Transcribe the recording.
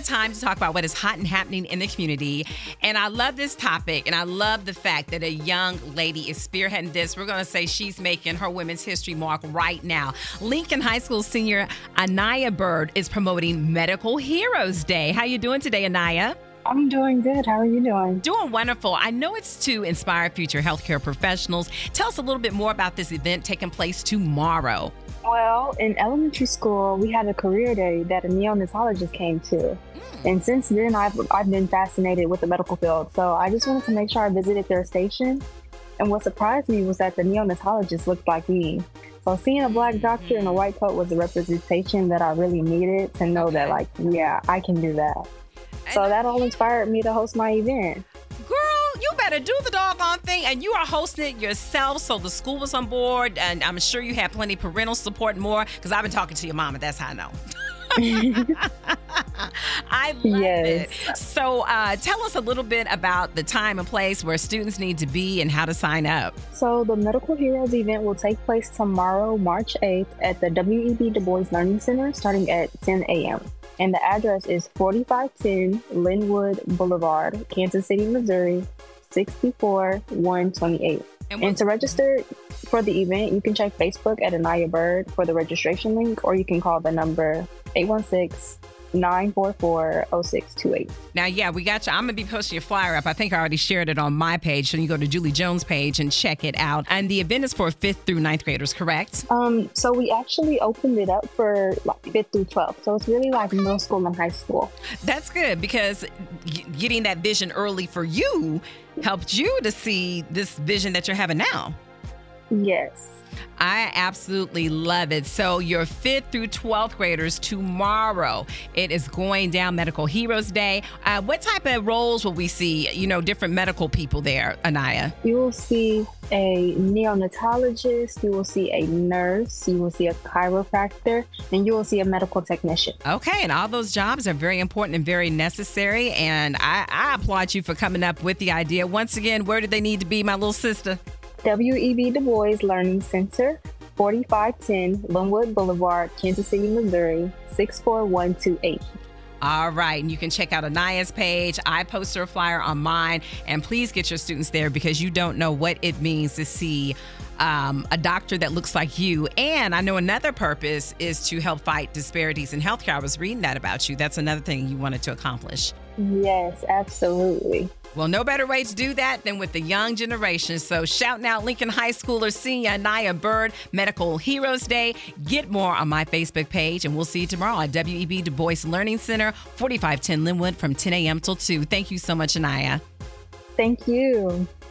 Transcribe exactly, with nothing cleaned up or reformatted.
got time to talk about what is hot and happening in the community. And I love this topic, and I love the fact that a young lady is spearheading this. We're going to say she's making her women's history mark right now. Lincoln High School senior Anaya Bird is promoting Medical Heroes Day. How you doing today, Anaya? I'm doing good. How are you doing? Doing wonderful. I know it's to inspire future healthcare professionals. Tell us a little bit more about this event taking place tomorrow. Well, in elementary school, we had a career day that a neonatologist came to. Mm. And since then, I've, I've been fascinated with the medical field. So I just wanted to make sure I visited their station. And what surprised me was that the neonatologist looked like me. So seeing a Black doctor in a white coat was a representation that I really needed to know that, like, yeah, I can do that. So that all inspired me to host my event. Girl, you better do the doggone thing. And you are hosting it yourself, so the school was on board. And I'm sure you have plenty of parental support and more, because I've been talking to your mama. That's how I know. I love yes. it. So uh, tell us a little bit about the time and place where students need to be and how to sign up. So the Medical Heroes event will take place tomorrow, March eighth, at the W E B Du Bois Learning Center, starting at ten a.m. And the address is forty-five ten Linwood Boulevard, Kansas City, Missouri, six four one two eight. And, and to register for the event, you can check Facebook at Anaya Bird for the registration link, or you can call the number eight one six, nine four four, zero six two eight. Now, yeah, we got you. I'm going to be posting your flyer up. I think I already shared it on my page. So you go to Julie Jones' page and check it out. And the event is for fifth through ninth graders, correct? Um, so we actually opened it up for like fifth through twelfth. So it's really like middle school and high school. That's good, because getting that vision early for you helped you to see this vision that you're having now. Yes. I absolutely love it. So your fifth through twelfth graders tomorrow, it is going down Medical Heroes Day. Uh, what type of roles will we see, you know, different medical people there, Anaya? You will see a neonatologist, you will see a nurse, you will see a chiropractor, and you will see a medical technician. Okay, and all those jobs are very important and very necessary. And I, I applaud you for coming up with the idea. Once again, where do they need to be, my little sister? W E B Du Bois Learning Center, forty-five ten Linwood Boulevard, Kansas City, Missouri, six four one two eight. All right. And you can check out Anaya's page. I post her flyer on mine. And please get your students there, because you don't know what it means to see um, a doctor that looks like you. And I know another purpose is to help fight disparities in healthcare. I was reading that about you. That's another thing you wanted to accomplish. Yes, absolutely. Well, no better way to do that than with the young generation. So shouting out Lincoln High Schooler senior Anaya Bird, Medical Heroes Day. Get more on my Facebook page, and we'll see you tomorrow at W E B Du Bois Learning Center, forty-five ten Linwood, from ten a.m. till two. Thank you so much, Anaya. Thank you.